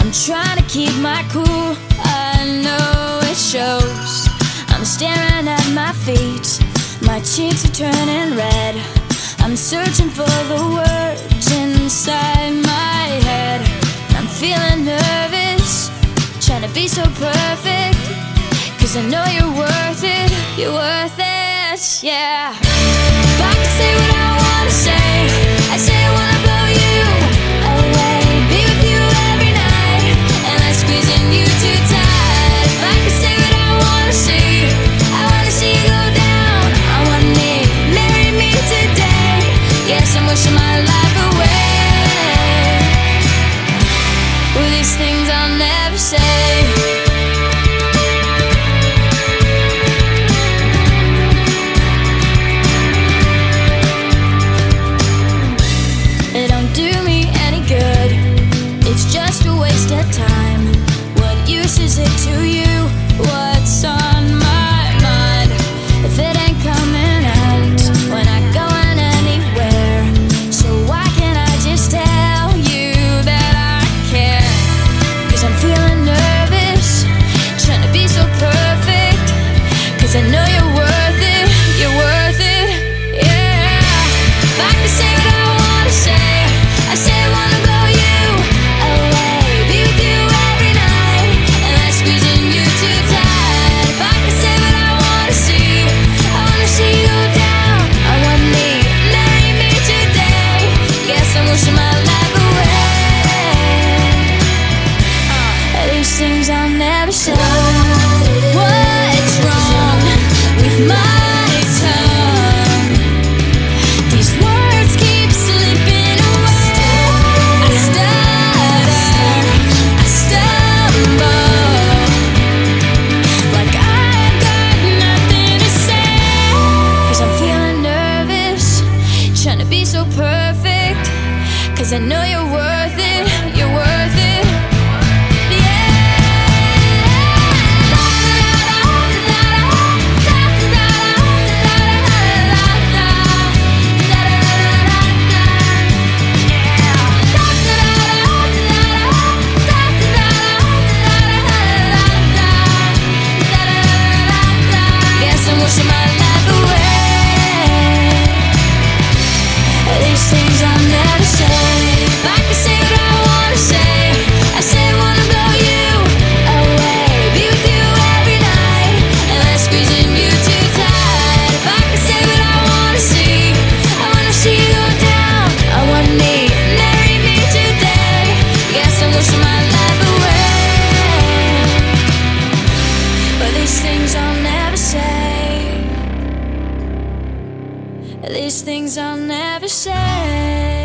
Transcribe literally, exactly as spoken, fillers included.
I'm trying to keep my cool, I know it shows. I'm staring at my feet, my cheeks are turning red. I'm searching for the words inside my head. I'm feeling nervous, trying to be so perfect, 'cause I know you're worth it, you're worth it, yeah. If I could say what I wanna say, I'd say I wanna blow you away, be with you every night, and I'm squeezing you too tight. If I could say what I wanna see, I wanna see you go down on one knee, marry me today. Yes, I'm wishing my life away. Well, these things I'll never say. Time. What use is it to you? What's on my mind? If it ain't coming out, we're not going anywhere. So why can't I just tell you that I care? 'Cause I'm feeling nervous, trying to be so perfect, 'cause I know you're worth it, you're worth it, yeah. If I could say what I wanna say, I say I wanna blow you away, be with you every night, and I'm squeezing you too tight. If I could say what I wanna see, I wanna see you go down on one knee, marry me today. Guess I'm wishing my life away. uh, These things I'll never say. What's wrong with my tongue? These words keep slipping away. I stutter, I stumble, like I've got nothing to say. 'Cause I'm feeling nervous, trying to be so perfect, 'cause I know you're worth it, you're worth it, wishing my life away. These things I'll never say. If I could say what I wanna say, I say I wanna blow you away, be with you every night, and I'm squeezing you too tight. If I could say what I wanna see, I wanna see you go down on one knee, marry me today. Yes, I'm wishing my life away. But these things I'll never say. These things I'll never say.